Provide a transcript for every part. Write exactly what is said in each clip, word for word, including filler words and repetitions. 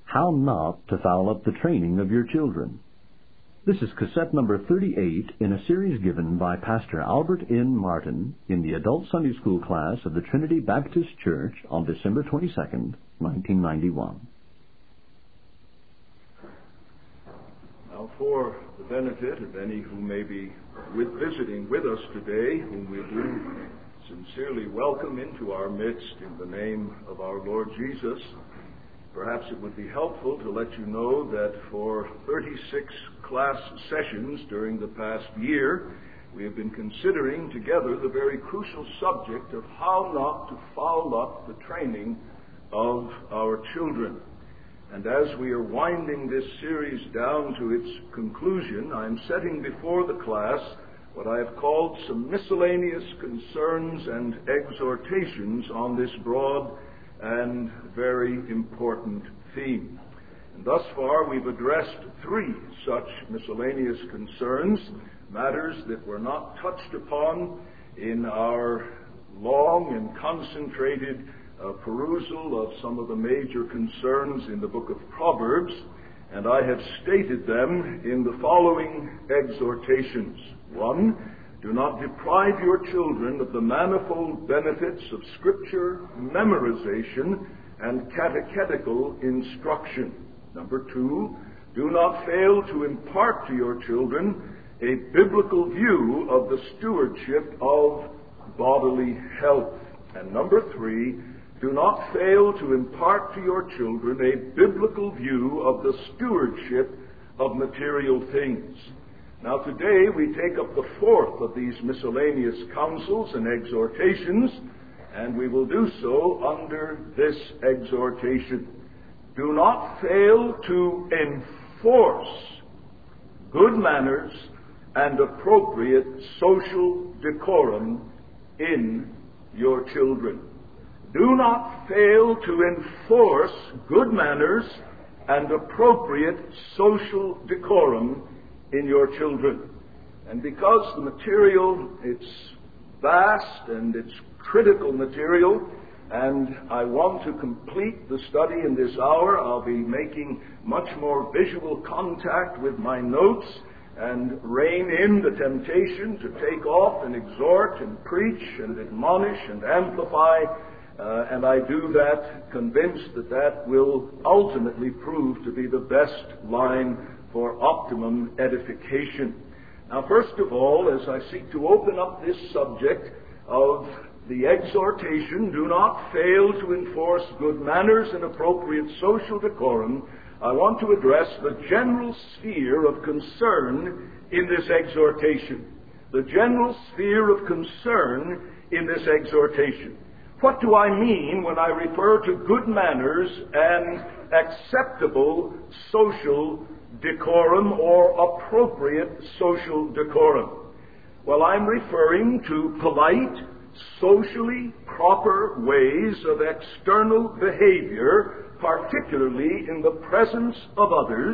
How Not to Foul Up the Training of Your Children. This is cassette number thirty-eight in a series given by Pastor Albert N. Martin in the Adult Sunday School class of the Trinity Baptist Church on December twenty-second, nineteen ninety-one. Now, for the benefit of any who may be with visiting with us today, whom we do sincerely welcome into our midst in the name of our Lord Jesus, perhaps it would be helpful to let you know that for thirty-six class sessions during the past year, we have been considering together the very crucial subject of how not to foul up the training of our children. And as we are winding this series down to its conclusion, I am setting before the class what I have called some miscellaneous concerns and exhortations on this broad and very important theme. And thus far we've addressed three such miscellaneous concerns, matters that were not touched upon in our long and concentrated uh, perusal of some of the major concerns in the book of Proverbs, and I have stated them in the following exhortations. One, do not deprive your children of the manifold benefits of Scripture, memorization, and catechetical instruction. Number two, do not fail to impart to your children a biblical view of the stewardship of bodily health. And number three, do not fail to impart to your children a biblical view of the stewardship of material things. Now today we take up the fourth of these miscellaneous counsels and exhortations, and we will do so under this exhortation. Do not fail to enforce good manners and appropriate social decorum in your children. Do not fail to enforce good manners and appropriate social decorum in your children. And because the material, it's vast and it's critical material, and I want to complete the study in this hour, I'll be making much more visual contact with my notes and rein in the temptation to take off and exhort and preach and admonish and amplify. Uh, and I do that convinced that that will ultimately prove to be the best line for optimum edification. Now, first of all, as I seek to open up this subject of the exhortation, do not fail to enforce good manners and appropriate social decorum, I want to address the general sphere of concern in this exhortation. The general sphere of concern in this exhortation. What do I mean when I refer to good manners and acceptable social decorum or appropriate social decorum? Well, I'm referring to polite, socially proper ways of external behavior, particularly in the presence of others,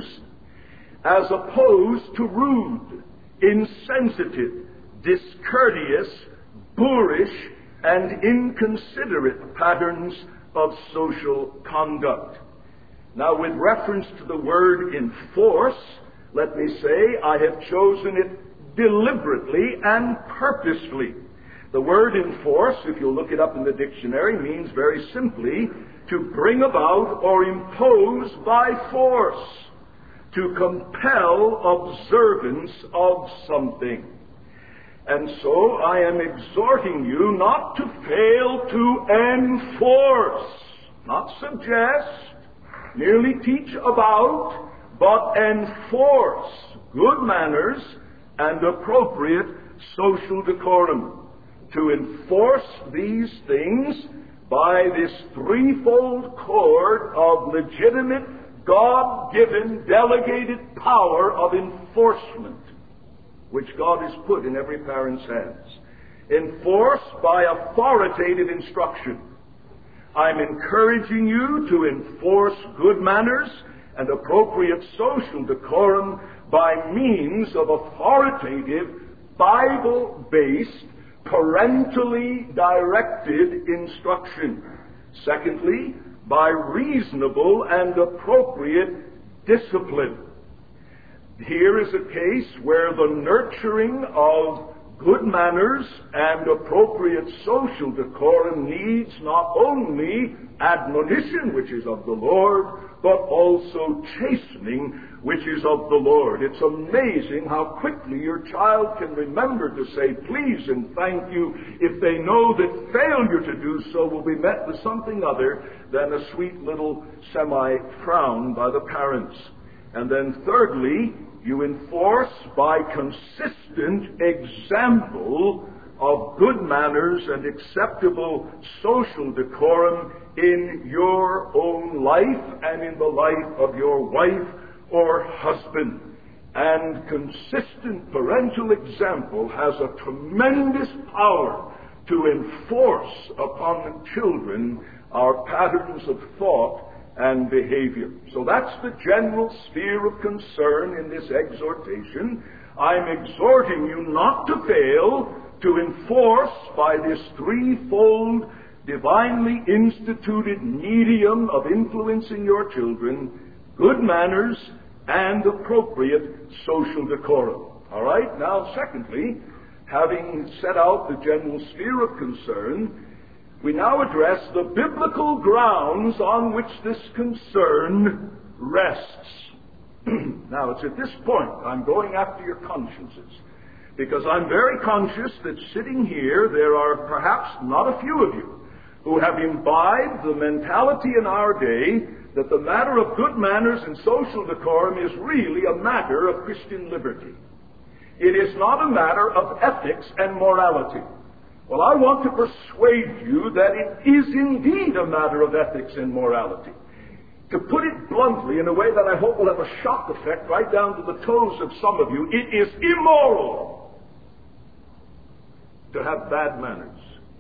as opposed to rude, insensitive, discourteous, boorish, and inconsiderate patterns of social conduct. Now, with reference to the word enforce, let me say I have chosen it deliberately and purposefully. The word enforce, if you'll look it up in the dictionary, means very simply to bring about or impose by force, to compel observance of something. And so I am exhorting you not to fail to enforce, not suggest, merely teach about, but enforce good manners and appropriate social decorum. To enforce these things by this threefold cord of legitimate, God-given, delegated power of enforcement, which God has put in every parent's hands. Enforced by authoritative instruction. I'm encouraging you to enforce good manners and appropriate social decorum by means of authoritative, Bible-based, parentally directed instruction. Secondly, by reasonable and appropriate discipline. Here is a case where the nurturing of good manners and appropriate social decorum needs not only admonition, which is of the Lord, but also chastening, which is of the Lord. It's amazing how quickly your child can remember to say please and thank you if they know that failure to do so will be met with something other than a sweet little semi-frown by the parents. And then thirdly, you enforce by consistent example of good manners and acceptable social decorum in your own life and in the life of your wife or husband. And consistent parental example has a tremendous power to enforce upon the children our patterns of thought and behavior. So that's the general sphere of concern in this exhortation. I'm exhorting you not to fail to enforce by this threefold divinely instituted medium of influencing your children good manners and appropriate social decorum. All right? Now, secondly, having set out the general sphere of concern, we now address the biblical grounds on which this concern rests. Now, it's at this point I'm going after your consciences, because I'm very conscious that sitting here there are perhaps not a few of you who have imbibed the mentality in our day that the matter of good manners and social decorum is really a matter of Christian liberty. It is not a matter of ethics and morality. Well, I want to persuade you that it is indeed a matter of ethics and morality. To put it bluntly, in a way that I hope will have a shock effect right down to the toes of some of you, it is immoral to have bad manners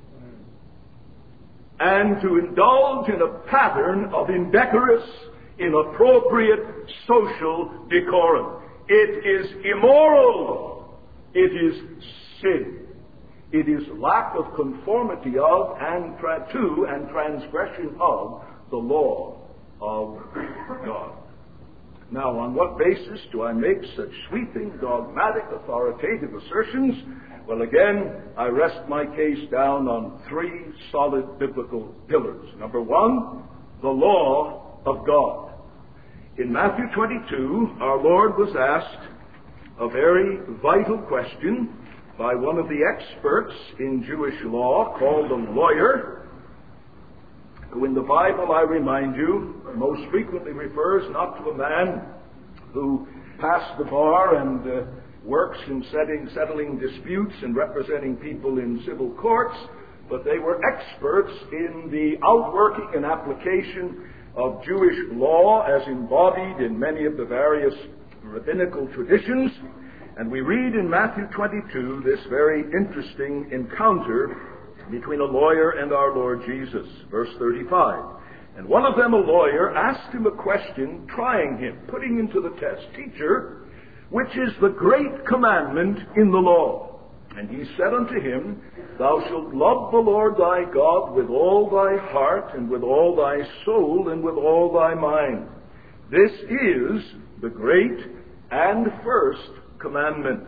and to indulge in a pattern of indecorous, inappropriate social decorum. It is immoral. It is sin. It is lack of conformity of and tra- to and transgression of the law of God. Now, on what basis do I make such sweeping, dogmatic, authoritative assertions? Well, again, I rest my case down on three solid biblical pillars. Number one, the law of God. In Matthew twenty-two, our Lord was asked a very vital question by one of the experts in Jewish law, called a lawyer, who in the Bible, I remind you, most frequently refers not to a man who passed the bar and uh, works in setting, settling disputes and representing people in civil courts, but they were experts in the outworking and application of Jewish law as embodied in many of the various rabbinical traditions. And we read in Matthew twenty-two this very interesting encounter between a lawyer and our Lord Jesus. Verse thirty-five. And one of them, a lawyer, asked him a question, trying him, putting him to the test. Teacher, which is the great commandment in the law? And he said unto him, Thou shalt love the Lord thy God with all thy heart, and with all thy soul, and with all thy mind. This is the great and first commandment.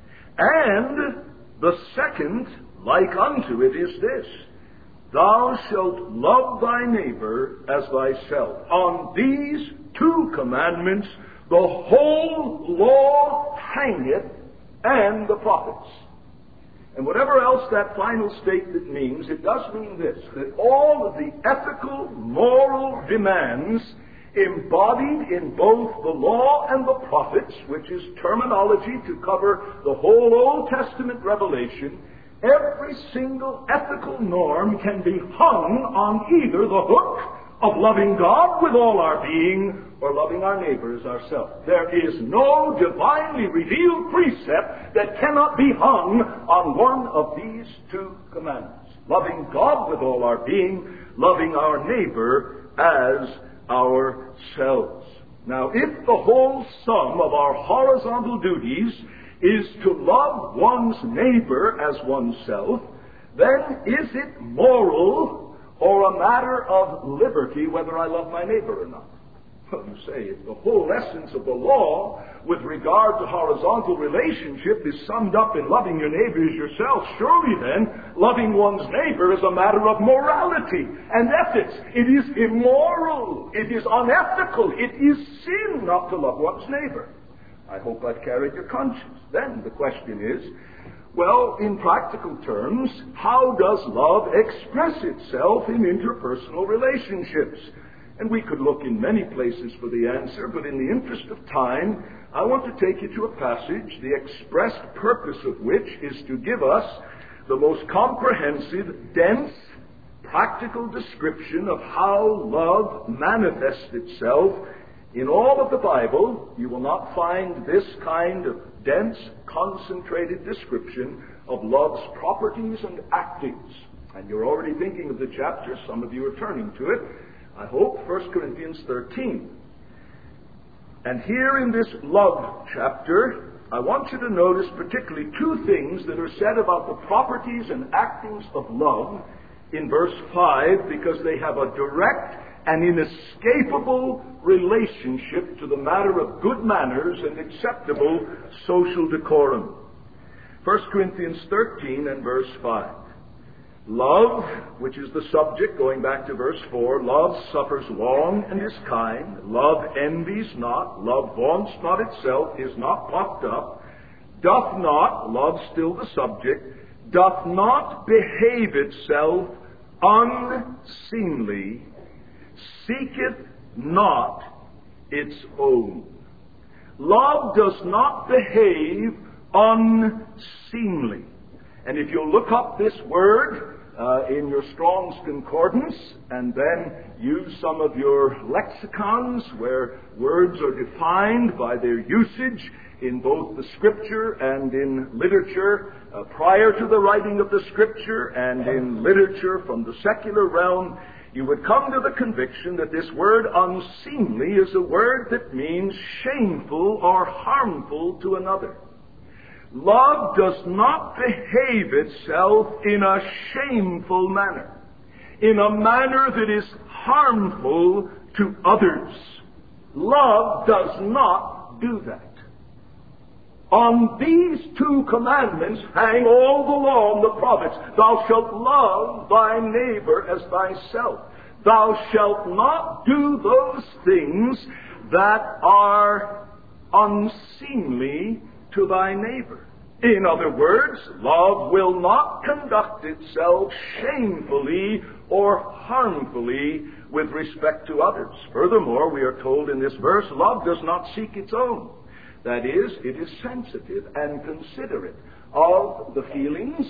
And the second, like unto it, is this: Thou shalt love thy neighbor as thyself. On these two commandments the whole law hangeth, and the prophets. And whatever else that final statement means, it does mean this: that all of the ethical, moral demands embodied in both the law and the prophets, which is terminology to cover the whole Old Testament revelation, every single ethical norm can be hung on either the hook of loving God with all our being or loving our neighbor as ourselves. There is no divinely revealed precept that cannot be hung on one of these two commandments: loving God with all our being, loving our neighbor as ourselves. Now, if the whole sum of our horizontal duties is to love one's neighbor as oneself, then is it moral or a matter of liberty whether I love my neighbor or not? Well, you say, if the whole essence of the law with regard to horizontal relationship is summed up in loving your neighbor as yourself, surely then, loving one's neighbor is a matter of morality and ethics. It is immoral. It is unethical. It is sin not to love one's neighbor. I hope I've carried your conscience. Then the question is, well, in practical terms, how does love express itself in interpersonal relationships? And we could look in many places for the answer, but in the interest of time, I want to take you to a passage, the expressed purpose of which is to give us the most comprehensive, dense, practical description of how love manifests itself. In all of the Bible, you will not find this kind of dense, concentrated description of love's properties and actings. And you're already thinking of the chapter. Some of you are turning to it. I hope, First Corinthians thirteen. And here in this love chapter, I want you to notice particularly two things that are said about the properties and actings of love in verse five, because they have a direct and inescapable relationship to the matter of good manners and acceptable social decorum. First Corinthians thirteen and verse five. Love, which is the subject, going back to verse four, love suffers long and is kind. Love envies not. Love vaunts not itself, is not puffed up. Doth not, love still the subject, doth not behave itself unseemly, seeketh not its own. Love does not behave unseemly. And if you'll look up this word uh, in your Strong's Concordance and then use some of your lexicons where words are defined by their usage in both the Scripture and in literature uh, prior to the writing of the Scripture and in literature from the secular realm, you would come to the conviction that this word unseemly is a word that means shameful or harmful to another. Love does not behave itself in a shameful manner, in a manner that is harmful to others. Love does not do that. On these two commandments hang all the law and the prophets. Thou shalt love thy neighbor as thyself. Thou shalt not do those things that are unseemly to thy neighbor. In other words, love will not conduct itself shamefully or harmfully with respect to others. Furthermore, we are told in this verse, love does not seek its own. That is, it is sensitive and considerate of the feelings,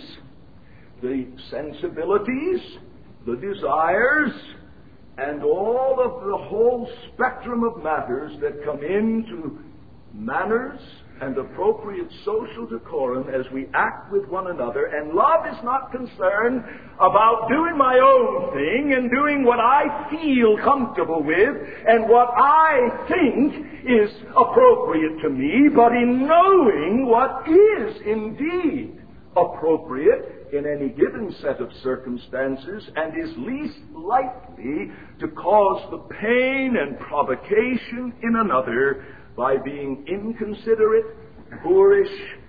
the sensibilities, the desires, and all of the whole spectrum of matters that come into manners and appropriate social decorum as we act with one another. And love is not concerned about doing my own thing and doing what I feel comfortable with and what I think is appropriate to me, but in knowing what is indeed appropriate in any given set of circumstances and is least likely to cause the pain and provocation in another by being inconsiderate, boorish,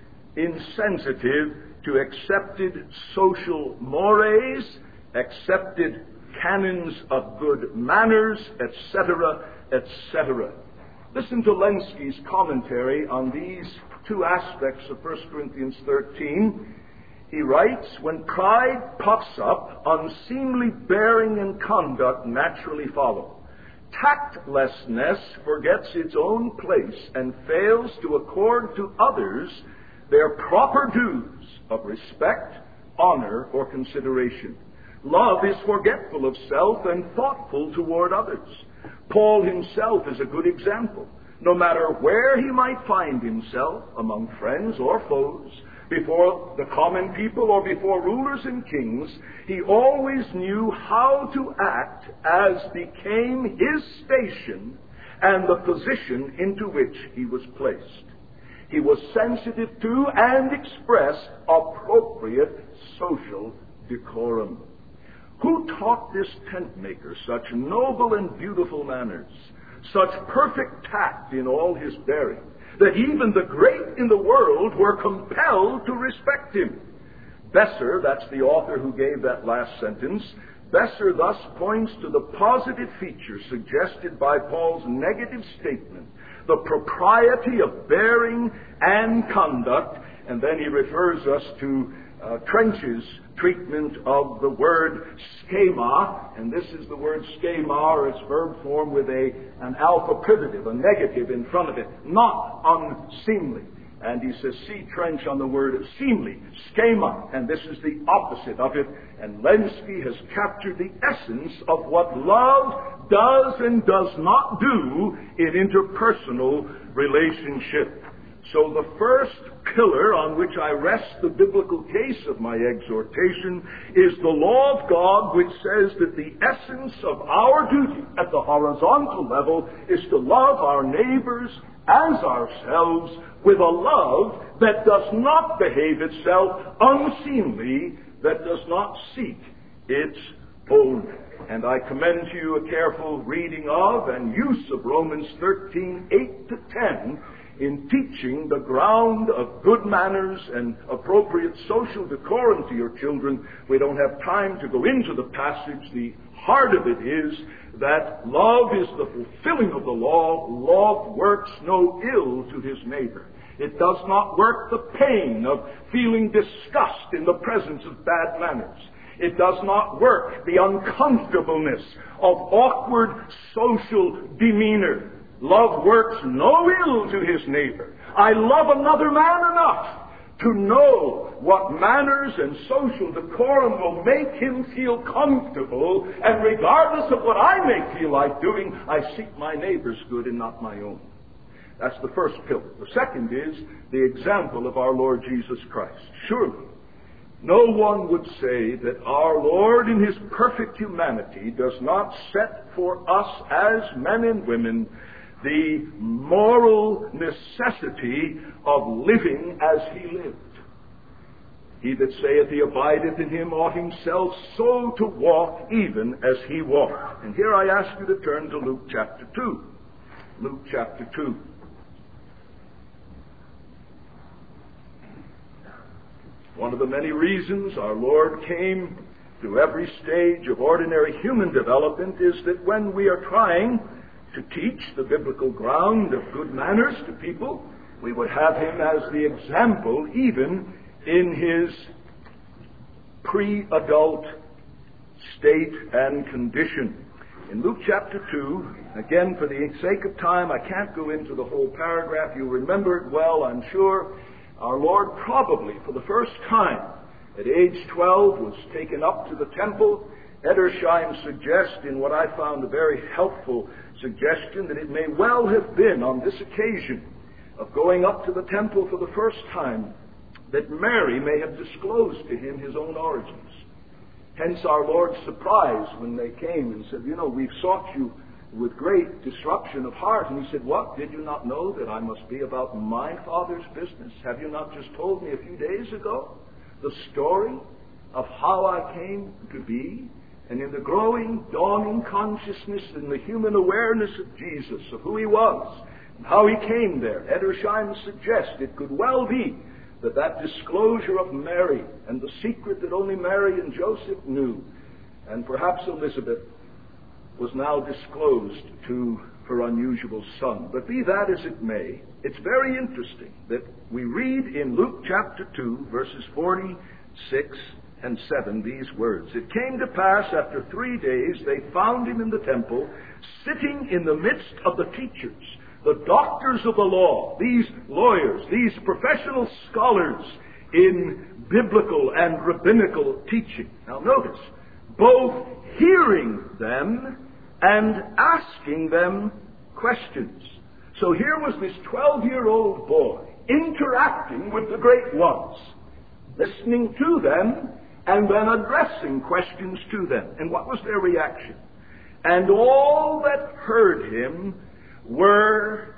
insensitive to accepted social mores, accepted canons of good manners, et cetera, et cetera. Listen to Lenski's commentary on these two aspects of First Corinthians thirteen. He writes, when pride puffs up, unseemly bearing and conduct naturally follow. Tactlessness forgets its own place and fails to accord to others their proper dues of respect, honor, or consideration. Love is forgetful of self and thoughtful toward others. Paul himself is a good example. No matter where he might find himself, among friends or foes, before the common people or before rulers and kings, he always knew how to act as became his station and the position into which he was placed. He was sensitive to and expressed appropriate social decorum. Who taught this tent maker such noble and beautiful manners, such perfect tact in all his bearing, that even the great in the world were compelled to respect him? Besser, that's the author who gave that last sentence, Besser thus points to the positive feature suggested by Paul's negative statement, the propriety of bearing and conduct, and then he refers us to uh, Trench's treatment of the word schema, and this is the word schema, or its verb form with a an alpha privative, a negative in front of it, not unseemly. And he says, see Trench on the word seemly, schema, and this is the opposite of it. And Lenski has captured the essence of what love does and does not do in interpersonal relationship. So the first pillar on which I rest the biblical case of my exhortation is the law of God, which says that the essence of our duty at the horizontal level is to love our neighbors as ourselves with a love that does not behave itself unseemly, that does not seek its own. And I commend to you a careful reading of and use of Romans thirteen, eight to ten in teaching the ground of good manners and appropriate social decorum to your children. We don't have time to go into the passage. The heart of it is that love is the fulfilling of the law. Love works no ill to his neighbor. It does not work the pain of feeling disgust in the presence of bad manners. It does not work the uncomfortableness of awkward social demeanor. Love works no ill to his neighbor. I love another man enough to know what manners and social decorum will make him feel comfortable, and regardless of what I may feel like doing, I seek my neighbor's good and not my own. That's the first pillar. The second is the example of our Lord Jesus Christ. Surely, no one would say that our Lord in his perfect humanity does not set for us as men and women the moral necessity of living as he lived. He that saith he abideth in him ought himself so to walk even as he walked. And here I ask you to turn to Luke chapter two. Luke chapter two. One of the many reasons our Lord came through every stage of ordinary human development is that when we are trying to teach the biblical ground of good manners to people, we would have him as the example even in his pre-adult state and condition. In Luke chapter two, again for the sake of time, I can't go into the whole paragraph. You remember it well, I'm sure. Our Lord probably for the first time at age twelve was taken up to the temple. Edersheim suggests in what I found a very helpful suggestion that it may well have been on this occasion of going up to the temple for the first time that Mary may have disclosed to him his own origins. Hence our Lord's surprise when they came and said, you know, we've sought you with great disruption of heart. And he said, what? Did you not know that I must be about my Father's business? Have you not just told me a few days ago the story of how I came to be? And in the growing, dawning consciousness and the human awareness of Jesus, of who he was, and how he came there, Edersheim suggests it could well be that that disclosure of Mary and the secret that only Mary and Joseph knew, and perhaps Elizabeth, was now disclosed to her unusual son. But be that as it may, it's very interesting that we read in Luke chapter two, verses forty-six and seven, these words. It came to pass after three days they found him in the temple, sitting in the midst of the teachers, the doctors of the law, these lawyers, these professional scholars in biblical and rabbinical teaching. Now notice, both hearing them and asking them questions. So here was this twelve-year-old boy interacting with the great ones, listening to them, and then addressing questions to them. And what was their reaction? And all that heard him were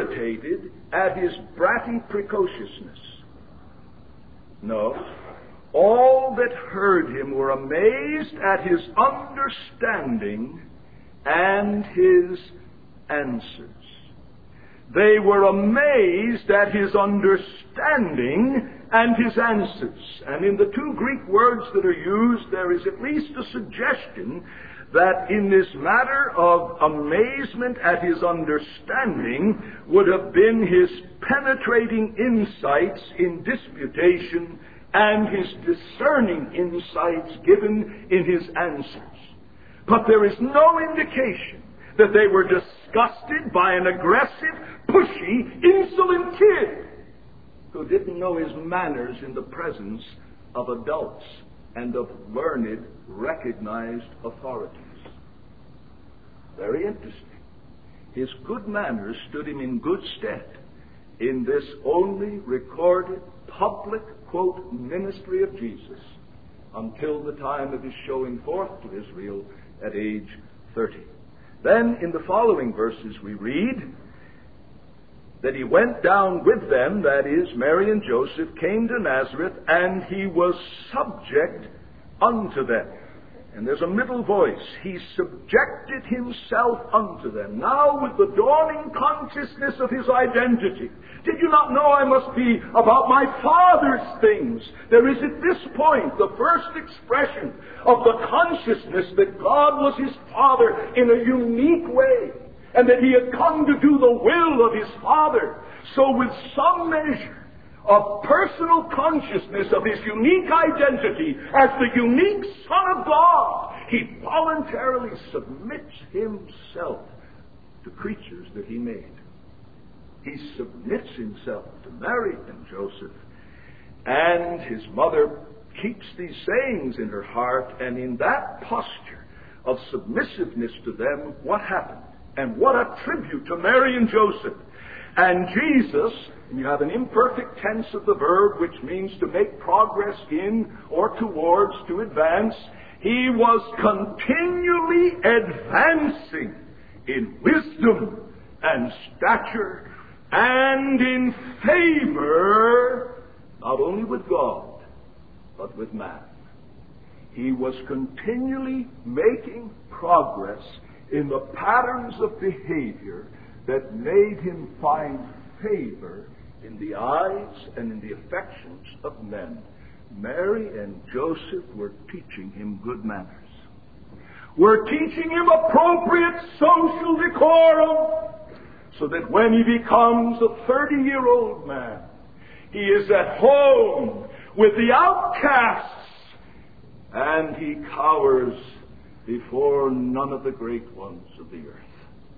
irritated at his bratty precociousness. No, all that heard him were amazed at his understanding and his answers. They were amazed at his understanding and his answers. And in the two Greek words that are used, there is at least a suggestion that in this matter of amazement at his understanding would have been his penetrating insights in disputation and his discerning insights given in his answers. But there is no indication that they were disgusted by an aggressive, pushy, insolent kid who didn't know his manners in the presence of adults and of learned, recognized authorities. Very interesting. His good manners stood him in good stead in this only recorded public, quote, ministry of Jesus until the time of his showing forth to Israel at age thirty. Then in the following verses we read that he went down with them, that is, Mary and Joseph, came to Nazareth, and he was subject unto them. And there's a middle voice. He subjected himself unto them. Now with the dawning consciousness of his identity. Did you not know I must be about my Father's things? There is at this point the first expression of the consciousness that God was his Father in a unique way, and that he had come to do the will of his Father. So with some measure of personal consciousness of his unique identity as the unique Son of God, he voluntarily submits himself to creatures that he made. He submits himself to Mary and Joseph, and his mother keeps these sayings in her heart, and in that posture of submissiveness to them, what happened? And what a tribute to Mary and Joseph. And Jesus, and you have an imperfect tense of the verb, which means to make progress in or towards, to advance. He was continually advancing in wisdom and stature and in favor, not only with God, but with man. He was continually making progress in the patterns of behavior that made him find favor in the eyes and in the affections of men. Mary and Joseph were teaching him good manners. Were teaching him appropriate social decorum, so that when he becomes a thirty-year-old man, he is at home with the outcasts, and he cowers before none of the great ones of the earth.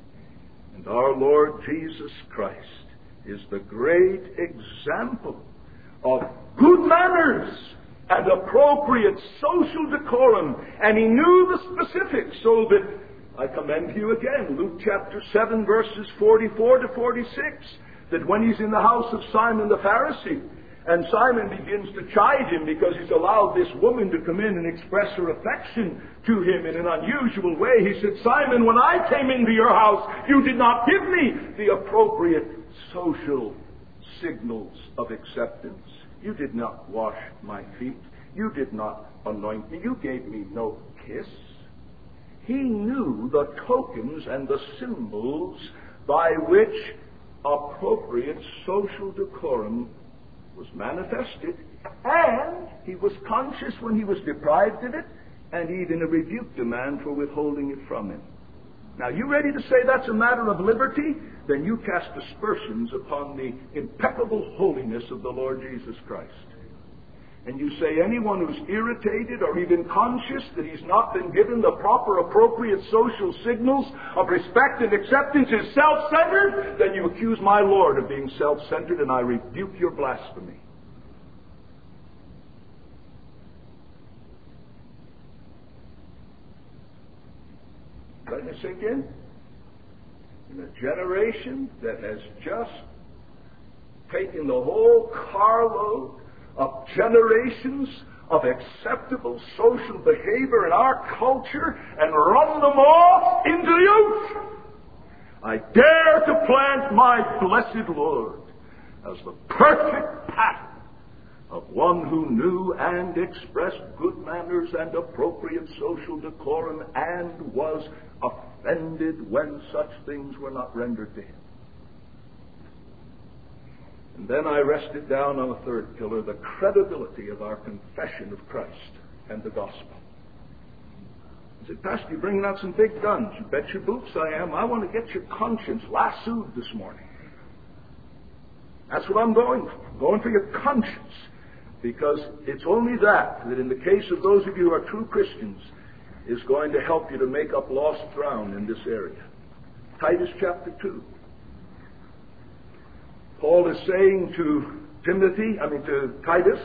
And our Lord Jesus Christ is the great example of good manners and appropriate social decorum. And he knew the specifics, so that I commend to you again Luke chapter seven, verses forty-four to forty-six, that when he's in the house of Simon the Pharisee, and Simon begins to chide him because he's allowed this woman to come in and express her affection to him in an unusual way. He said, Simon, when I came into your house, you did not give me the appropriate social signals of acceptance. You did not wash my feet. You did not anoint me. You gave me no kiss. He knew the tokens and the symbols by which appropriate social decorum was manifested, and he was conscious when he was deprived of it, and even rebuked a man for withholding it from him. Now, you ready to say that's a matter of liberty? Then you cast aspersions upon the impeccable holiness of the Lord Jesus Christ. And you say anyone who's irritated or even conscious that he's not been given the proper appropriate social signals of respect and acceptance is self-centered, then you accuse my Lord of being self-centered, and I rebuke your blasphemy. Let me sink in. In a generation that has just taken the whole carload of generations of acceptable social behavior in our culture and run them off into the ocean, I dare to plant my blessed Lord as the perfect pattern of one who knew and expressed good manners and appropriate social decorum and was offended when such things were not rendered to him. And then I rested down on a third pillar, the credibility of our confession of Christ and the gospel. I said, Pastor, you're bringing out some big guns. You bet your boots I am. I want to get your conscience lassoed this morning. That's what I'm going for. I'm going for your conscience. Because it's only that, that in the case of those of you who are true Christians, is going to help you to make up lost ground in this area. Titus chapter two. Paul is saying to Timothy, I mean to Titus,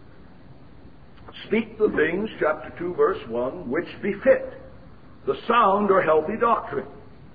speak the things, chapter two, verse one, which befit the sound or healthy doctrine.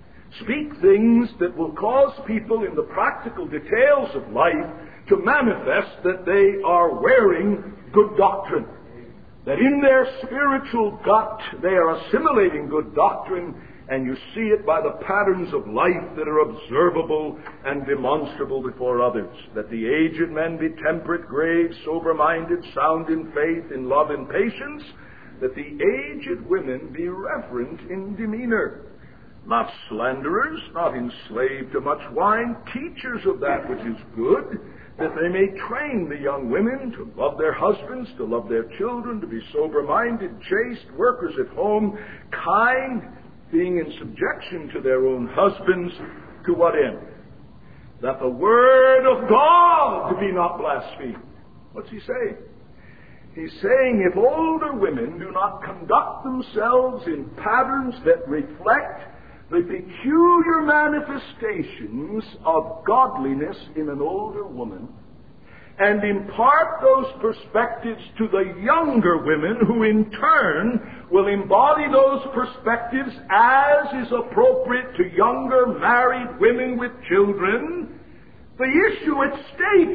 Speak things that will cause people in the practical details of life to manifest that they are wearing good doctrine. That in their spiritual gut they are assimilating good doctrine, and you see it by the patterns of life that are observable and demonstrable before others. That the aged men be temperate, grave, sober-minded, sound in faith, in love and patience. That the aged women be reverent in demeanor. Not slanderers, not enslaved to much wine, teachers of that which is good, that they may train the young women to love their husbands, to love their children, to be sober-minded, chaste, workers at home, kind, being in subjection to their own husbands. To what end? That the word of God be not blasphemed. What's he saying? He's saying if older women do not conduct themselves in patterns that reflect the peculiar manifestations of godliness in an older woman, and impart those perspectives to the younger women, who in turn will embody those perspectives as is appropriate to younger married women with children, the issue at stake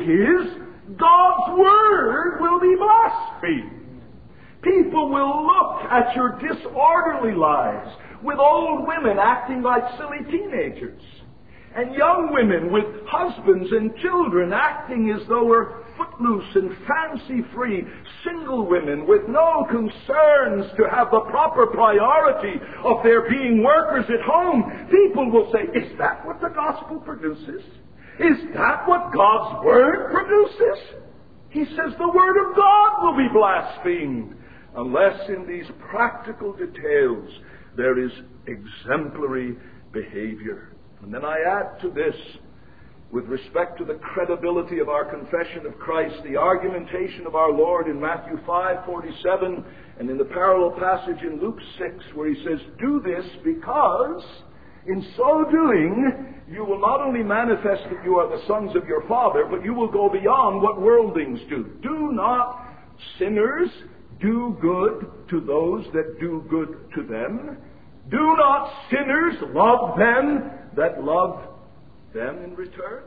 is God's Word will be blasphemed. People will look at your disorderly lives, with old women acting like silly teenagers, and young women with husbands and children acting as though we're footloose and fancy-free, single women with no concerns to have the proper priority of their being workers at home. People will say, is that what the gospel produces? Is that what God's Word produces? He says the Word of God will be blasphemed unless in these practical details there is exemplary behavior. And then I add to this, with respect to the credibility of our confession of Christ, the argumentation of our Lord in Matthew five forty-seven and in the parallel passage in Luke six, where he says, do this because in so doing you will not only manifest that you are the sons of your Father, but you will go beyond what worldlings do. Do not sinners do good to those that do good to them. Do not sinners love them that love them in return?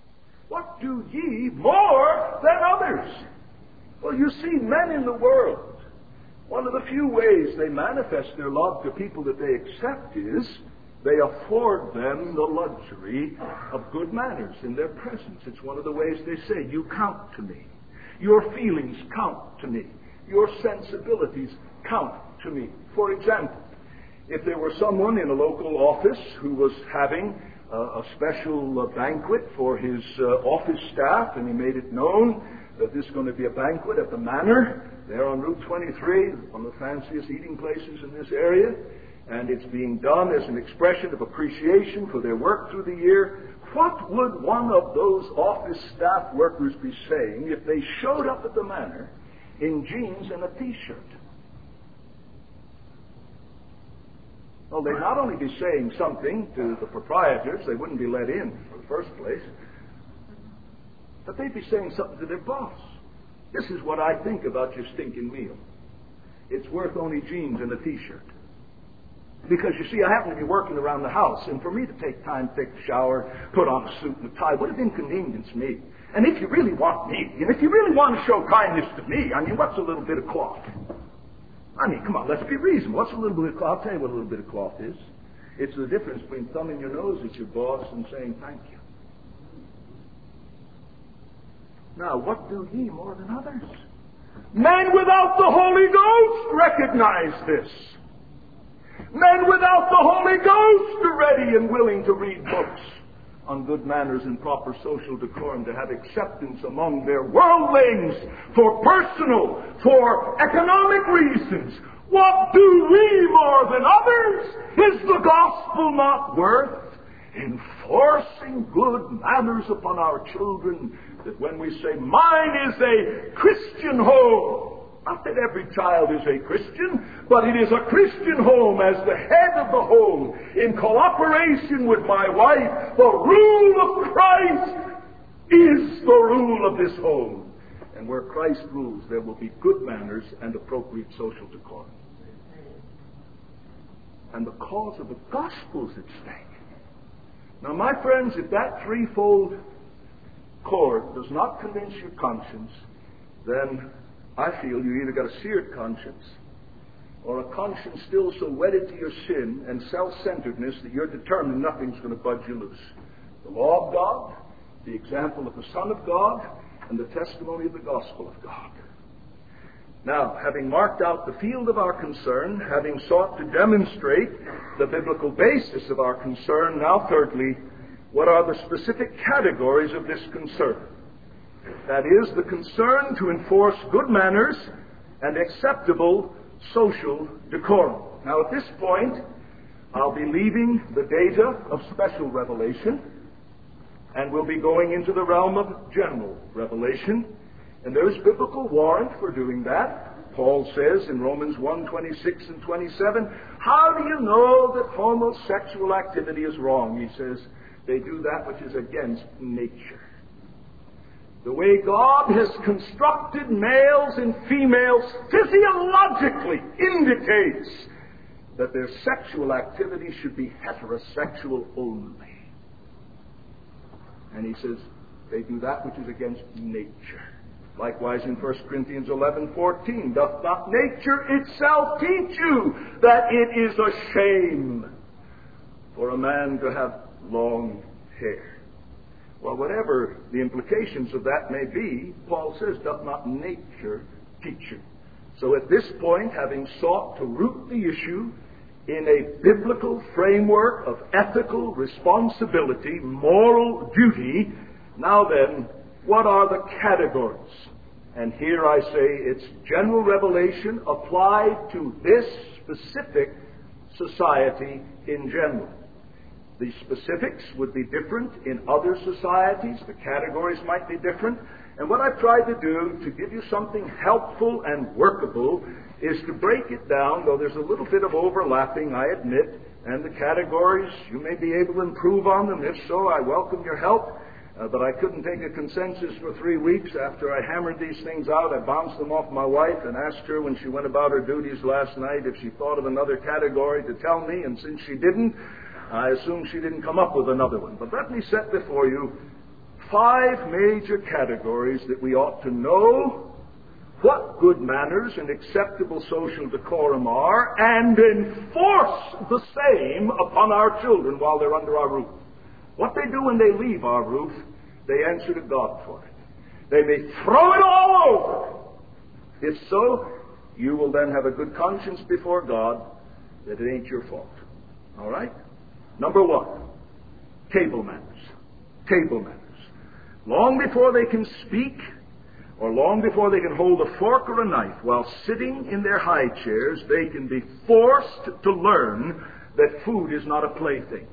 What do ye more than others? Well, you see, men in the world, one of the few ways they manifest their love to people that they accept is they afford them the luxury of good manners in their presence. It's one of the ways they say, you count to me. Your feelings count to me. Your sensibilities count to me. For example, if there were someone in a local office who was having uh, a special uh, banquet for his uh, office staff, and he made it known that this is going to be a banquet at the Manor, there on Route twenty-three, one of the fanciest eating places in this area, and it's being done as an expression of appreciation for their work through the year, what would one of those office staff workers be saying if they showed up at the Manor in jeans and a T-shirt? Well, they'd not only be saying something to the proprietors, they wouldn't be let in for the first place, but they'd be saying something to their boss. This is what I think about your stinking meal. It's worth only jeans and a T-shirt. Because, you see, I happen to be working around the house, and for me to take time to take a shower, put on a suit and a tie, would have inconvenienced me. And if you really want me, and if you really want to show kindness to me, I mean, what's a little bit of cloth? I mean, come on, let's be reasonable. What's a little bit of cloth? I'll tell you what a little bit of cloth is. It's the difference between thumbing your nose at your boss and saying thank you. Now, what do ye more than others? Men without the Holy Ghost recognize this. Men without the Holy Ghost are ready and willing to read books on good manners and proper social decorum, to have acceptance among their worldlings for personal, for economic reasons. What do we more than others? Is the gospel not worth enforcing good manners upon our children, that when we say, mine is a Christian home, not that every child is a Christian, but it is a Christian home as the head of the home, in cooperation with my wife, the rule of Christ is the rule of this home. And where Christ rules, there will be good manners and appropriate social decorum. And the cause of the gospel is at stake. Now, my friends, if that threefold cord does not convince your conscience, then I feel you either got a seared conscience or a conscience still so wedded to your sin and self-centeredness that you're determined nothing's going to budge you loose. The law of God, the example of the Son of God, and the testimony of the gospel of God. Now, having marked out the field of our concern, having sought to demonstrate the biblical basis of our concern, now thirdly, what are the specific categories of this concern? That is, the concern to enforce good manners and acceptable social decorum. Now, at this point, I'll be leaving the data of special revelation, and we'll be going into the realm of general revelation. And there is biblical warrant for doing that. Paul says in Romans one, twenty-six and twenty-seven, how do you know that homosexual activity is wrong? He says, they do that which is against nature. The way God has constructed males and females physiologically indicates that their sexual activity should be heterosexual only. And he says, they do that which is against nature. Likewise in First Corinthians eleven fourteen, doth not nature itself teach you that it is a shame for a man to have long hair? Well, whatever the implications of that may be, Paul says, doth not nature teach you? So at this point, having sought to root the issue in a biblical framework of ethical responsibility, moral duty, now then, what are the categories? And here I say it's general revelation applied to this specific society in general. The specifics would be different in other societies. The categories might be different. And what I've tried to do to give you something helpful and workable is to break it down, though there's a little bit of overlapping, I admit, and the categories, you may be able to improve on them. If so, I welcome your help. Uh, but I couldn't take a consensus for three weeks. After I hammered these things out, I bounced them off my wife and asked her when she went about her duties last night if she thought of another category to tell me. And since she didn't, I assume she didn't come up with another one. But let me set before you five major categories that we ought to know what good manners and acceptable social decorum are, and enforce the same upon our children while they're under our roof. What they do when they leave our roof, they answer to God for it. They may throw it all over. If so, you will then have a good conscience before God that it ain't your fault. All right? Number one, table manners. Table manners. Long before they can speak, or long before they can hold a fork or a knife, while sitting in their high chairs, they can be forced to learn that food is not a plaything.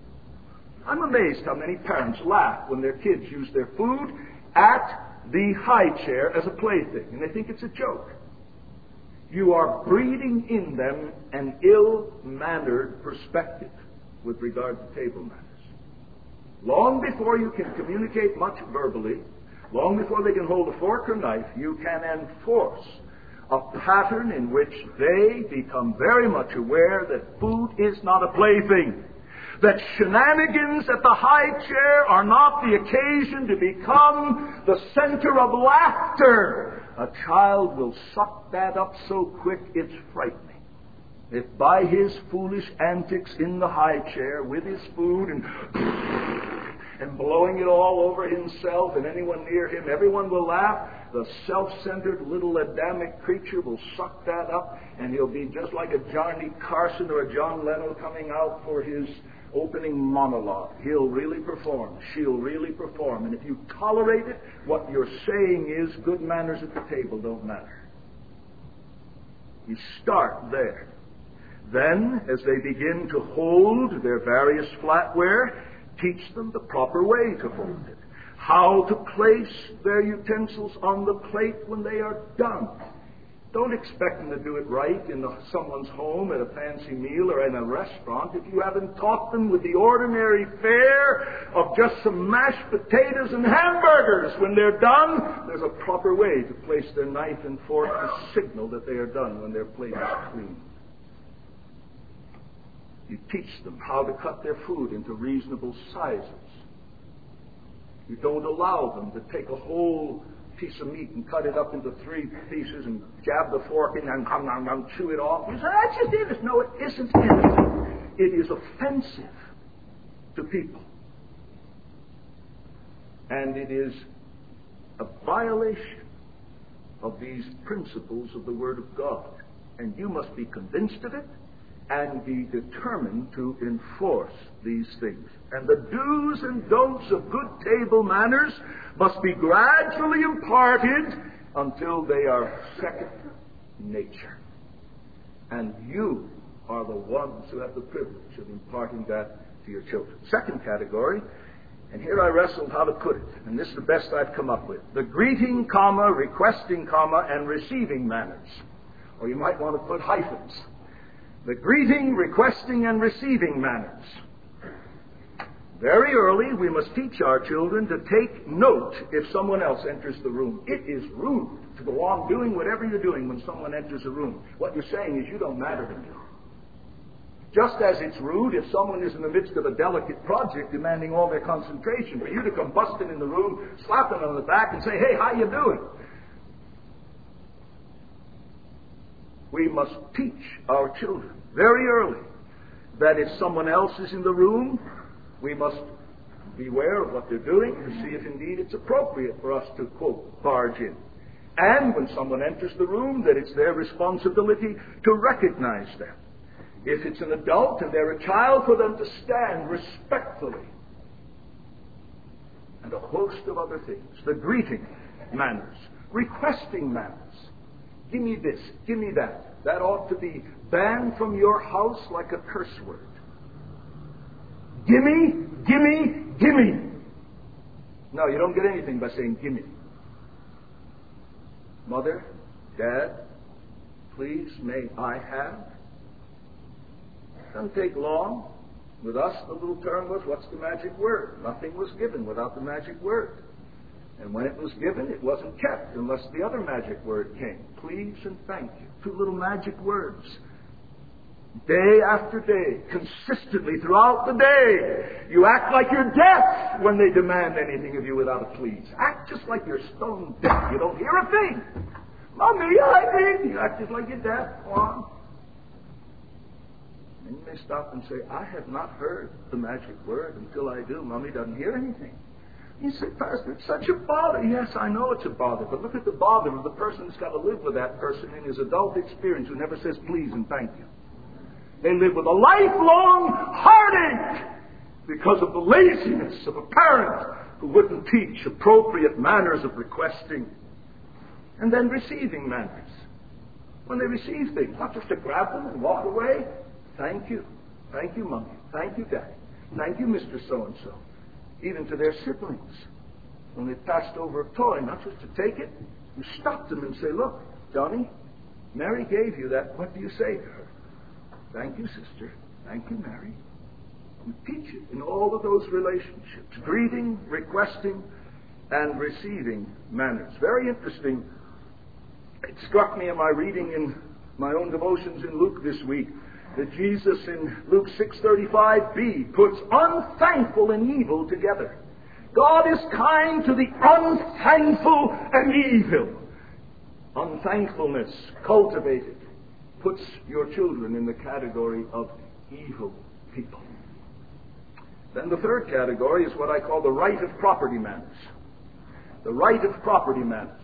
I'm amazed how many parents laugh when their kids use their food at the high chair as a plaything, and they think it's a joke. You are breeding in them an ill-mannered perspective with regard to table manners. Long before you can communicate much verbally, long before they can hold a fork or knife, you can enforce a pattern in which they become very much aware that food is not a plaything. That shenanigans at the high chair are not the occasion to become the center of laughter. A child will suck that up so quick it's frightening. If by his foolish antics in the high chair with his food and and blowing it all over himself and anyone near him. Everyone will laugh. The self-centered little Adamic creature will suck that up, and he'll be just like a Johnny Carson or a John Leno coming out for his opening monologue. He'll really perform. She'll really perform. And if you tolerate it, what you're saying is good manners at the table don't matter. You start there. Then, as they begin to hold their various flatware, teach them the proper way to hold it. How to place their utensils on the plate when they are done. Don't expect them to do it right in the, someone's home at a fancy meal or in a restaurant if you haven't taught them with the ordinary fare of just some mashed potatoes and hamburgers. When they're done, there's a proper way to place their knife and fork to signal that they are done when their plate is clean. You teach them how to cut their food into reasonable sizes. You don't allow them to take a whole piece of meat and cut it up into three pieces and jab the fork in and hum, hum, hum, chew it off. You say, that's just innocent. No, it isn't innocent. It is offensive to people. And it is a violation of these principles of the Word of God. And you must be convinced of it and be determined to enforce these things. And the do's and don'ts of good table manners must be gradually imparted until they are second nature. And you are the ones who have the privilege of imparting that to your children. Second category, and here I wrestled how to put it, and this is the best I've come up with. The greeting, comma, requesting, comma, and receiving manners. Or you might want to put hyphens. The greeting, requesting, and receiving manners. Very early, we must teach our children to take note if someone else enters the room. It is rude to go on doing whatever you're doing when someone enters a room. What you're saying is you don't matter to me. Just as it's rude if someone is in the midst of a delicate project demanding all their concentration, for you to come busting in the room, slap them on the back, and say, hey, how you doing? We must teach our children very early that if someone else is in the room, we must beware of what they're doing to see if indeed it's appropriate for us to, quote, barge in. And when someone enters the room, that it's their responsibility to recognize them. If it's an adult and they're a child, for them to stand respectfully. And a host of other things. The greeting manners, requesting manners. Give me this, give me that. That ought to be banned from your house like a curse word. Gimme, gimme, gimme. No, you don't get anything by saying gimme. Mother, Dad, please, may I have? Doesn't take long. With us, the little term was, what's the magic word? Nothing was given without the magic word. And when it was given, it wasn't kept unless the other magic word came. Please and thank you. Two little magic words. Day after day, consistently throughout the day, you act like you're deaf when they demand anything of you without a please. Act just like you're stone deaf. You don't hear a thing. Mommy, I did. You act just like you're deaf. Go on. And you may stop and say, I have not heard the magic word. Until I do, Mommy doesn't hear anything. You say, Pastor, it's such a bother. Yes, I know it's a bother, but look at the bother of the person who's got to live with that person in his adult experience who never says please and thank you. They live with a lifelong heartache because of the laziness of a parent who wouldn't teach appropriate manners of requesting. And then receiving manners. When they receive things, not just to grab them and walk away. Thank you. Thank you, Mommy. Thank you, Daddy. Thank you, Mister So-and-so. Even to their siblings. When they passed over a toy, not just to take it, you stop them and say, look, Johnny, Mary gave you that. What do you say to her? Thank you, sister. Thank you, Mary. You teach it in all of those relationships. Greeting, requesting, and receiving manners. Very interesting. It struck me in my reading in my own devotions in Luke this week that Jesus in Luke six thirty-five b puts unthankful and evil together. God is kind to the unthankful and evil. Unthankfulness cultivated puts your children in the category of evil people. Then the third category is what I call the right of property manners. The right of property manners.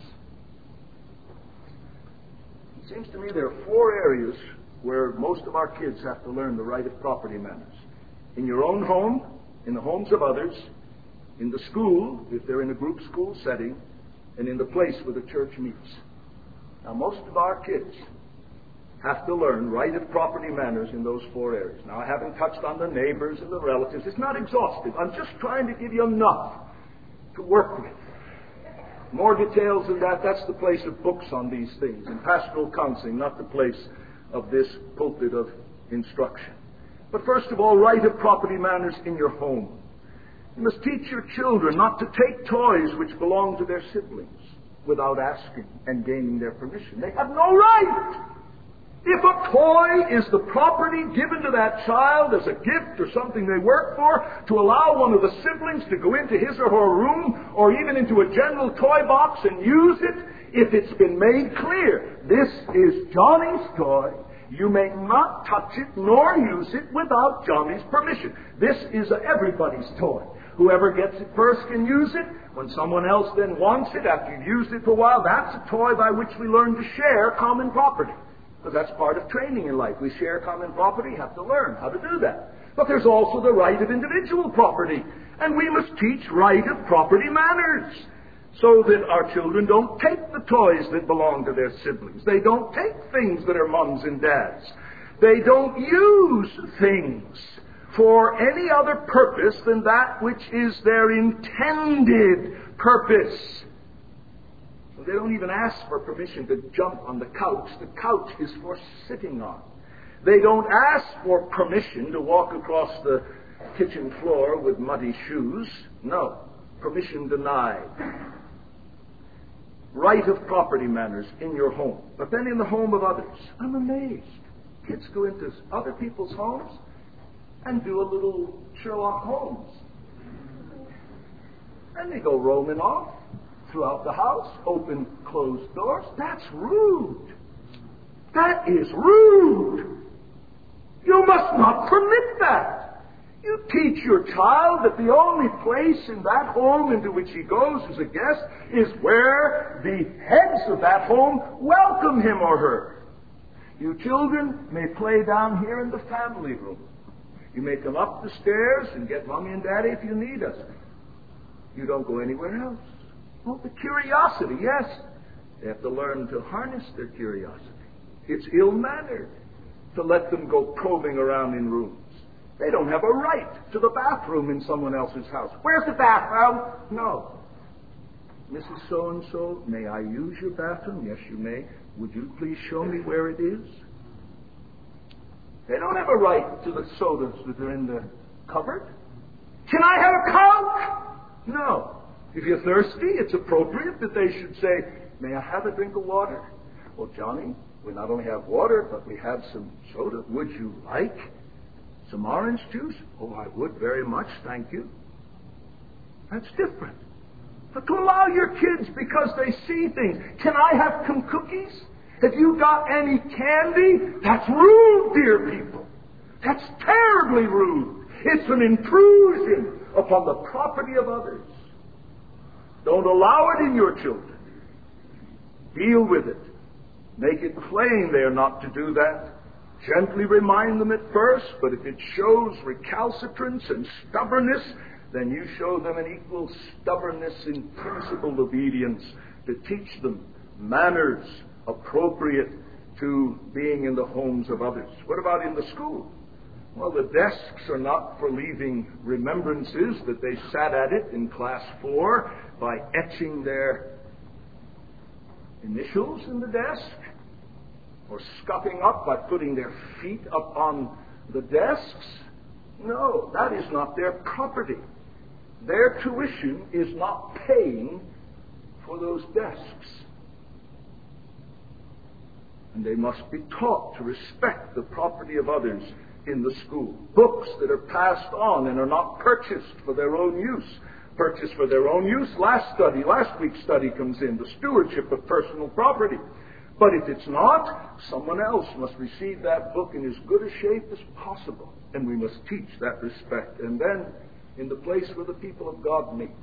It seems to me there are four areas where most of our kids have to learn the right of property manners. In your own home, in the homes of others, in the school, if they're in a group school setting, and in the place where the church meets. Now, most of our kids have to learn right of property manners in those four areas. Now, I haven't touched on the neighbors and the relatives. It's not exhaustive. I'm just trying to give you enough to work with. More details than that, that's the place of books on these things, and pastoral counseling, not the place of this pulpit of instruction. But first of all, right of property manners in your home. You must teach your children not to take toys which belong to their siblings without asking and gaining their permission. They have no right. If a toy is the property given to that child as a gift or something they work for, to allow one of the siblings to go into his or her room or even into a general toy box and use it, if it's been made clear, this is Johnny's toy, you may not touch it nor use it without Johnny's permission. This is everybody's toy. Whoever gets it first can use it. When someone else then wants it after you've used it for a while, that's a toy by which we learn to share common property. Because that's part of training in life. We share common property, have to learn how to do that. But there's also the right of individual property. And we must teach right of property manners, so that our children don't take the toys that belong to their siblings. They don't take things that are mums and dads. They don't use things for any other purpose than that which is their intended purpose. They don't even ask for permission to jump on the couch. The couch is for sitting on. They don't ask for permission to walk across the kitchen floor with muddy shoes. No, permission denied. Right of property manners in your home, but then in the home of others. I'm amazed. Kids go into other people's homes and do a little Sherlock Holmes. And they go roaming off throughout the house, open closed doors. That's rude. That is rude. You must not permit that. You teach your child that the only place in that home into which he goes as a guest is where the heads of that home welcome him or her. You children may play down here in the family room. You may come up the stairs and get Mommy and Daddy if you need us. You don't go anywhere else. Well, the curiosity, yes. They have to learn to harness their curiosity. It's ill-mannered to let them go probing around in rooms. They don't have a right to the bathroom in someone else's house. Where's the bathroom? No. Missus So-and-so, may I use your bathroom? Yes, you may. Would you please show me where it is? They don't have a right to the sodas that are in the cupboard. Can I have a Coke? No. If you're thirsty, it's appropriate that they should say, may I have a drink of water? Well, Johnny, we not only have water, but we have some soda. Would you like some orange juice? Oh, I would very much, thank you. That's different. But to allow your kids, because they see things, can I have some cookies? Have you got any candy? That's rude, dear people. That's terribly rude. It's an intrusion upon the property of others. Don't allow it in your children. Deal with it. Make it plain they are not to do that. Gently remind them at first, but if it shows recalcitrance and stubbornness, then you show them an equal stubbornness in principled obedience to teach them manners appropriate to being in the homes of others. What about in the school? Well, the desks are not for leaving remembrances that they sat at it in class four by etching their initials in the desk, or scuffing up by putting their feet up on the desks. No, that is not their property. Their tuition is not paying for those desks. And they must be taught to respect the property of others in the school. Books that are passed on and are not purchased for their own use. Purchased for their own use. Last study, last week's study comes in, the stewardship of personal property. But if it's not, someone else must receive that book in as good a shape as possible. And we must teach that respect. And then in the place where the people of God meet.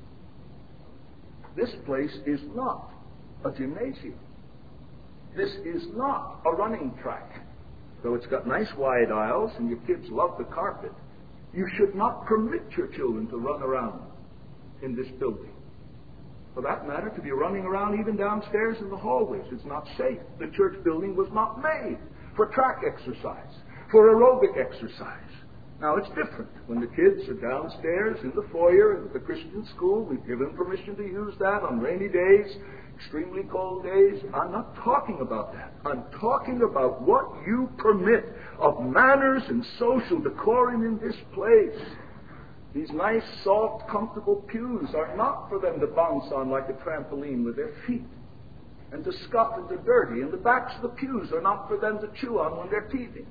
This place is not a gymnasium. This is not a running track. Though it's got nice wide aisles and your kids love the carpet, you should not permit your children to run around in this building. For that matter, to be running around even downstairs in the hallways. It's not safe. The church building was not made for track exercise, for aerobic exercise. Now, it's different. When the kids are downstairs in the foyer at the Christian school, we've given permission to use that on rainy days, extremely cold days. I'm not talking about that. I'm talking about what you permit of manners and social decorum in this place. These nice, soft, comfortable pews are not for them to bounce on like a trampoline with their feet and to scuff into dirty. And the backs of the pews are not for them to chew on when they're teething.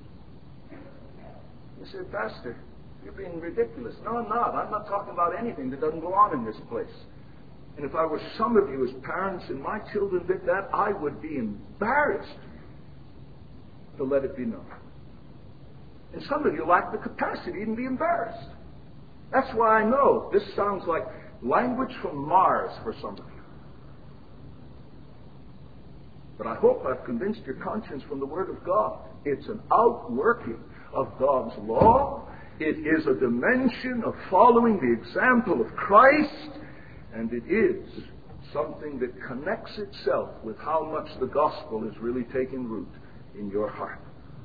You say, Pastor, you're being ridiculous. No, I'm not. I'm not talking about anything that doesn't go on in this place. And if I were some of you as parents and my children did that, I would be embarrassed to let it be known. And some of you lack the capacity to even be embarrassed. That's why I know this sounds like language from Mars for some of you. But I hope I've convinced your conscience from the Word of God. It's an outworking of God's law. It is a dimension of following the example of Christ. And it is something that connects itself with how much the gospel is really taking root in your heart.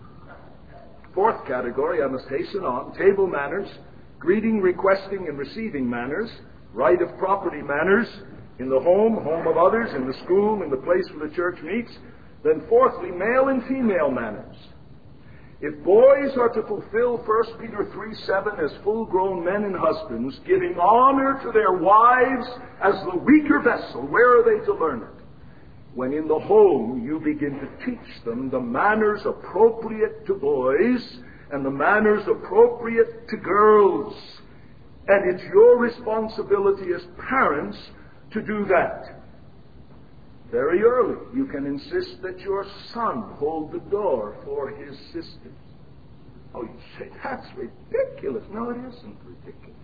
Fourth category, I must hasten on, table manners, greeting, requesting, and receiving manners, right of property manners, in the home, home of others, in the school, in the place where the church meets. Then fourthly, male and female manners. If boys are to fulfill First Peter three seven as full-grown men and husbands, giving honor to their wives as the weaker vessel, where are they to learn it? When in the home you begin to teach them the manners appropriate to boys and the manners appropriate to girls. And it's your responsibility as parents to do that. Very early, you can insist that your son hold the door for his sisters. Oh, you say, that's ridiculous. No, it isn't ridiculous.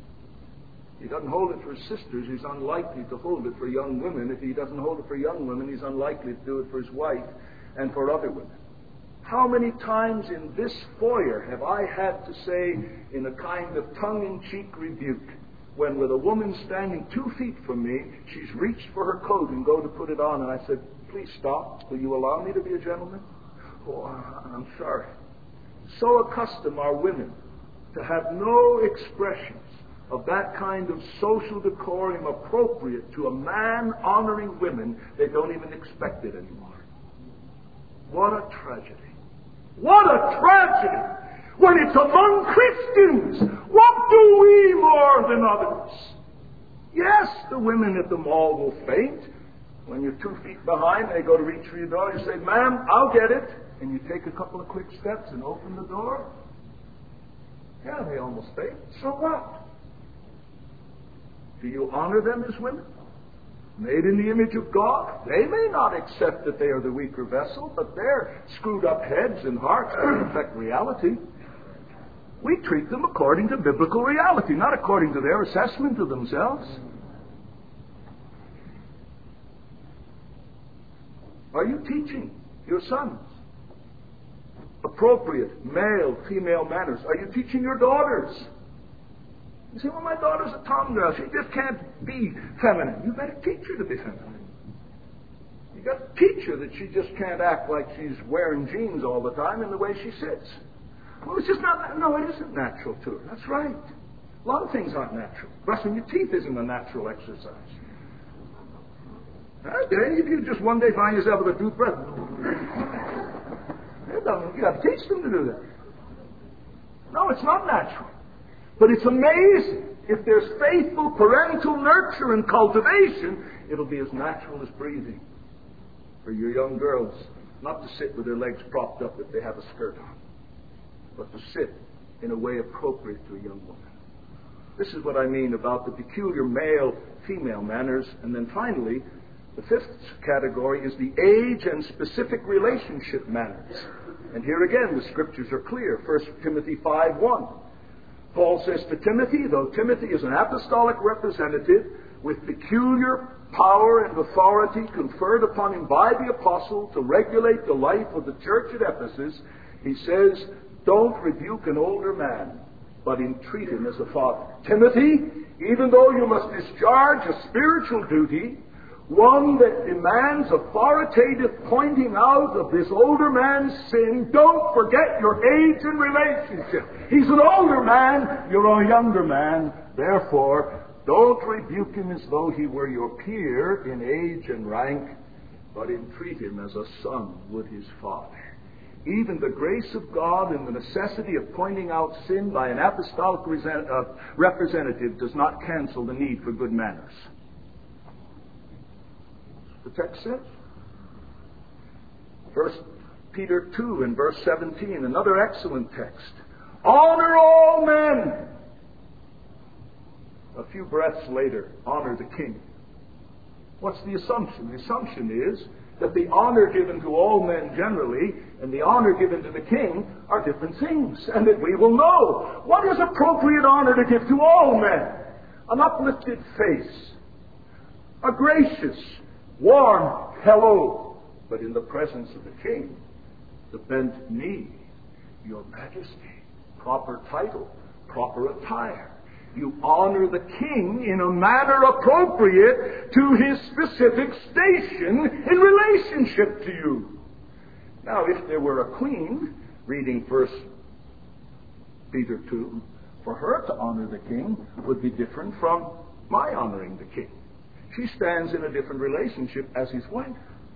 He doesn't hold it for his sisters. He's unlikely to hold it for young women. If he doesn't hold it for young women, he's unlikely to do it for his wife and for other women. How many times in this foyer have I had to say in a kind of tongue-in-cheek rebuke, when with a woman standing two feet from me, she's reached for her coat and go to put it on, and I said, please stop. Will you allow me to be a gentleman? Oh, I'm sorry. So accustomed are women to have no expressions of that kind of social decorum appropriate to a man honoring women, they don't even expect it anymore. What a tragedy. What a tragedy! When it's among Christians, what do we more than others? Yes, the women at the mall will faint. When you're two feet behind, they go to reach for your door, you say, ma'am, I'll get it. And you take a couple of quick steps and open the door. Yeah, they almost faint. So what? Do you honor them as women? Made in the image of God? They may not accept that they are the weaker vessel, but their screwed up heads and hearts don't affect reality. We treat them according to biblical reality, not according to their assessment of themselves. Are you teaching your sons appropriate male, female manners? Are you teaching your daughters? You say, well, my daughter's a tomgirl. She just can't be feminine. You better teach her to be feminine. You got to teach her that she just can't act like she's wearing jeans all the time in the way she sits. Well, it's just not, no, it isn't natural to her. That's right. A lot of things aren't natural. Brushing your teeth isn't a natural exercise. Huh? Did any of you just one day find yourself with a toothbrush? You got to teach them to do that. No, it's not natural. But it's amazing. If there's faithful parental nurture and cultivation, it'll be as natural as breathing for your young girls not to sit with their legs propped up if they have a skirt on, but to sit in a way appropriate to a young woman. This is what I mean about the peculiar male-female manners. And then finally, the fifth category is the age and specific relationship manners. And here again, the scriptures are clear. First Timothy five one. Paul says to Timothy, though Timothy is an apostolic representative with peculiar power and authority conferred upon him by the apostle to regulate the life of the church at Ephesus, he says, don't rebuke an older man, but entreat him as a father. Timothy, even though you must discharge a spiritual duty, one that demands authoritative pointing out of this older man's sin, don't forget your age and relationship. He's an older man, you're a younger man. Therefore, don't rebuke him as though he were your peer in age and rank, but entreat him as a son would his father. Even the grace of God and the necessity of pointing out sin by an apostolic representative does not cancel the need for good manners. The text says. First Peter two and verse seventeen, another excellent text. Honor all men. A few breaths later, honor the king. What's the assumption? The assumption is that the honor given to all men generally and the honor given to the king are different things, and that we will know what is appropriate honor to give to all men. An uplifted face, a gracious, warm hello, but in the presence of the king, the bent knee, your majesty, proper title, proper attire. You honor the king in a manner appropriate to his specific station in relationship to you. Now, if there were a queen, reading First Peter two, for her to honor the king would be different from my honoring the king. She stands in a different relationship as his wife.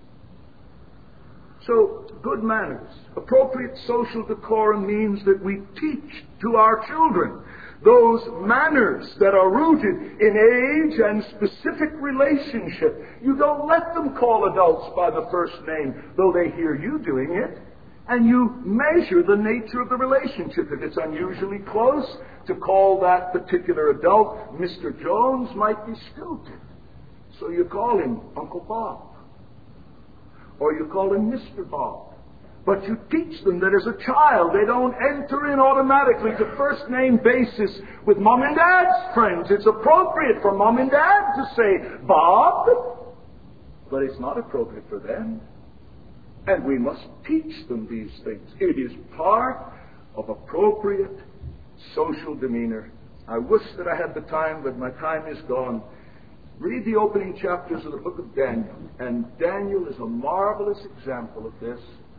So, good manners, appropriate social decorum means that we teach to our children those manners that are rooted in age and specific relationship. You don't let them call adults by the first name, though they hear you doing it. And you measure the nature of the relationship. If it's unusually close, to call that particular adult Mister Jones might be stilted. So you call him Uncle Bob. Or you call him Mister Bob. But you teach them that as a child, they don't enter in automatically to first name basis with mom and dad's friends. It's appropriate for mom and dad to say Bob, but it's not appropriate for them. And we must teach them these things. It is part of appropriate social demeanor. I wish that I had the time, but my time is gone. Read the opening chapters of the book of Daniel, and Daniel is a marvelous example of this.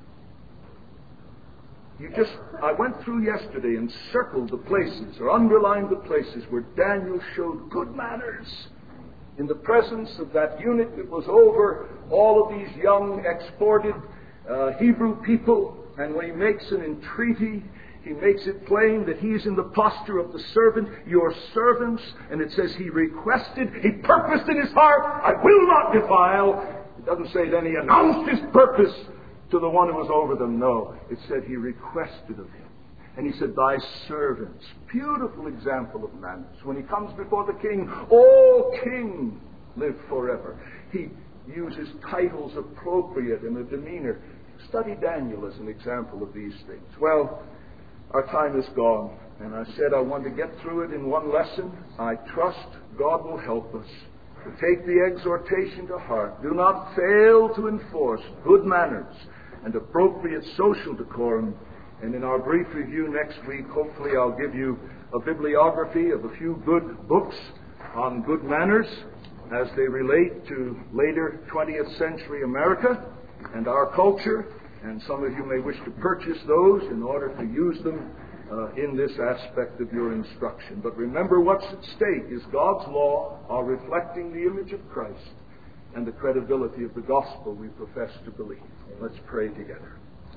You just, I went through yesterday and circled the places, or underlined the places where Daniel showed good manners in the presence of that eunuch that was over all of these young, exported uh, Hebrew people. And when he makes an entreaty, he makes it plain that he's in the posture of the servant, your servants. And it says he requested, he purposed in his heart, I will not defile. It doesn't say then he announced his purpose to the one who was over them. No, it said he requested of him. And he said, thy servants. Beautiful example of manners. When he comes before the king, O king, live forever. He uses titles appropriate in a demeanor. Study Daniel as an example of these things. Well, our time is gone. And I said I wanted to get through it in one lesson. I trust God will help us to take the exhortation to heart. Do not fail to enforce good manners and appropriate social decorum. And in our brief review next week, hopefully I'll give you a bibliography of a few good books on good manners as they relate to later twentieth century America and our culture. And some of you may wish to purchase those in order to use them uh, in this aspect of your instruction. But remember, what's at stake is God's law, our reflecting the image of Christ, and the credibility of the gospel we profess to believe. Let's pray together.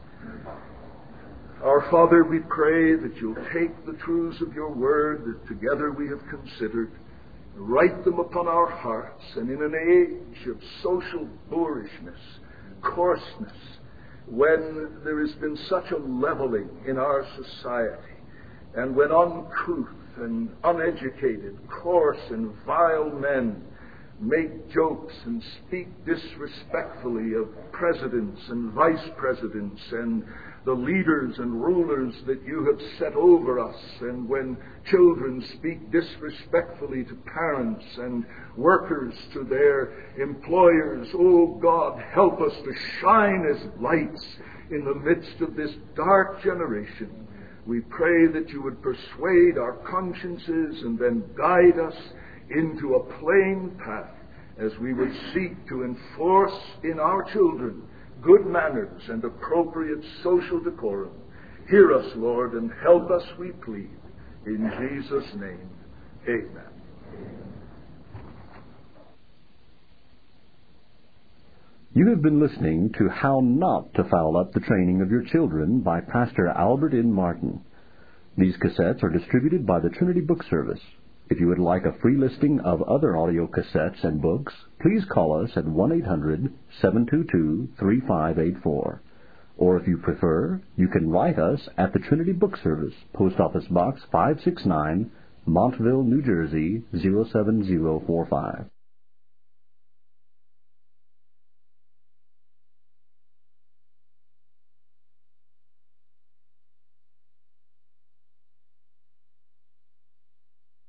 Our Father, we pray that you'll take the truths of your word that together we have considered, write them upon our hearts, and in an age of social boorishness, coarseness, when there has been such a leveling in our society, and when uncouth and uneducated, coarse and vile men make jokes and speak disrespectfully of presidents and vice presidents and the leaders and rulers that you have set over us, and when children speak disrespectfully to parents and workers to their employers, oh God, help us to shine as lights in the midst of this dark generation. We pray that you would persuade our consciences and then guide us into a plain path as we would seek to enforce in our children good manners and appropriate social decorum. Hear us, Lord, and help us, we plead. In Jesus' name, amen. You have been listening to How Not to Foul Up the Training of Your Children by Pastor Albert N. Martin. These cassettes are distributed by the Trinity Book Service. If you would like a free listing of other audio cassettes and books, please call us at one eight hundred, seven two two, three five eight four. Or if you prefer, you can write us at the Trinity Book Service, Post Office Box five six nine, Montville, New Jersey, zero seven zero four five.